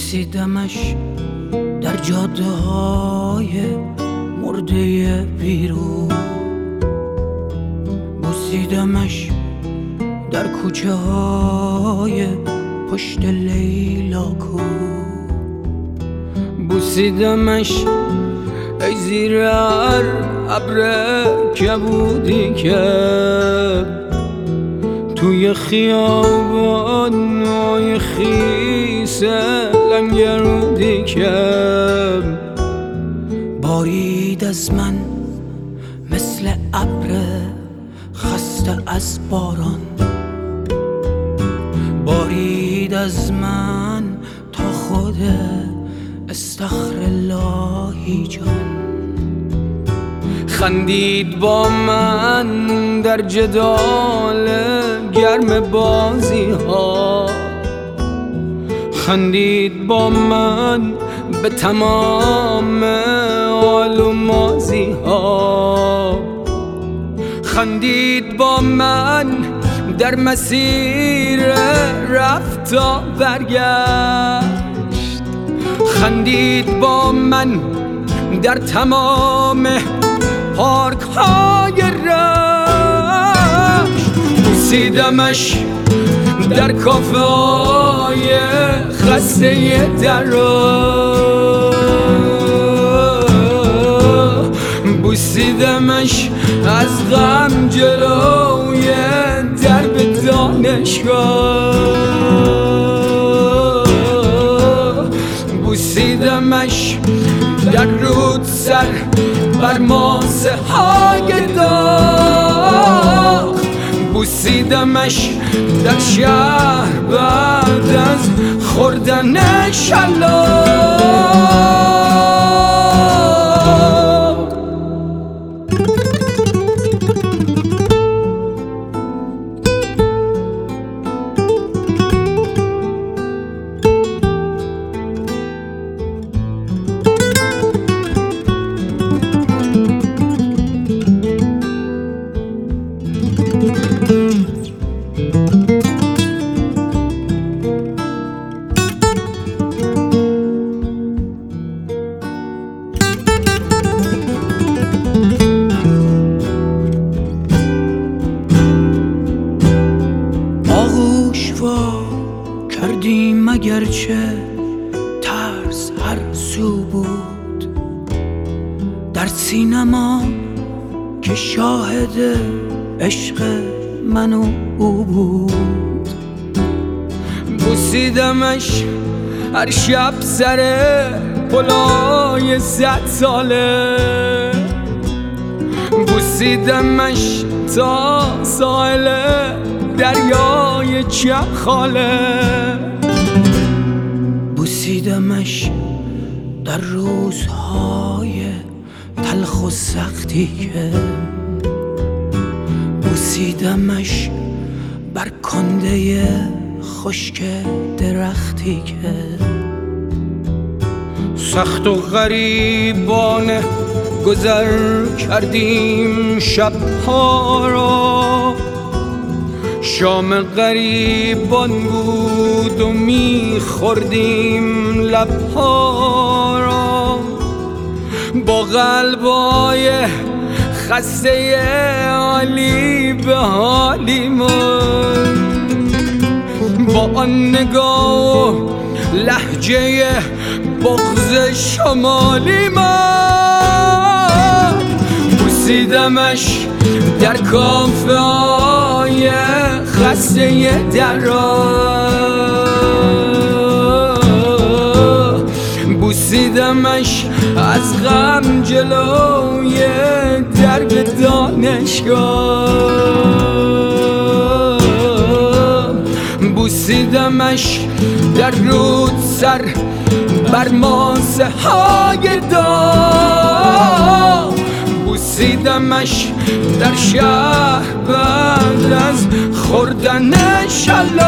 بوسیدمش در جاده های مرده بیرون، بوسیدمش در کوچه های پشت لیلاکو، بوسیدمش ای زیر هر ابر کبودی که توی خیابان‌های خیس لنگرودی که بارید از من مثل ابر خسته از باران، بارید از من تا خود استغفراللهی جان، خندید با من در جدال گرم بازی ها، خندید با من به تمام حال و ماضی ها، خندید با من در مسیر رفت و برگشت، خندید با من در تمام پارک های رشت، بوسیدمش در کافه های خسته درا، بوسیدمش از غم جلوی درب دانشگاه، بوسیدمش در رود سر بر ماسه های داغ، بوسیدمش در شهر بعد از خوردن شلاق. کردیم اگرچه ترس هر سو بود، در سینما که شاهد عشق من و او بود، بوسیدمش هر شب سر پلای 100 ساله، بوسیدمش تا ساحل دریای چخاله، بوسیدمش در روزهای تلخ و سختی که بوسیدمش بر کنده خشک درختی که سخت و غریبانه گذر کردیم شبها را، شام غریبان بود و میخوردیم لبها را، با قلبای خسته حالی به حالی من، با آن نگاه و لهجه بغض شمالی من، بوسیدمش در کافه های خسته درا، بوسیدمش از غم جلوی درب دانشگاه، بوسیدمش در رود سر بر ماسه های داغ، بوسیدمش در شهر بعد از خوردن شلاق.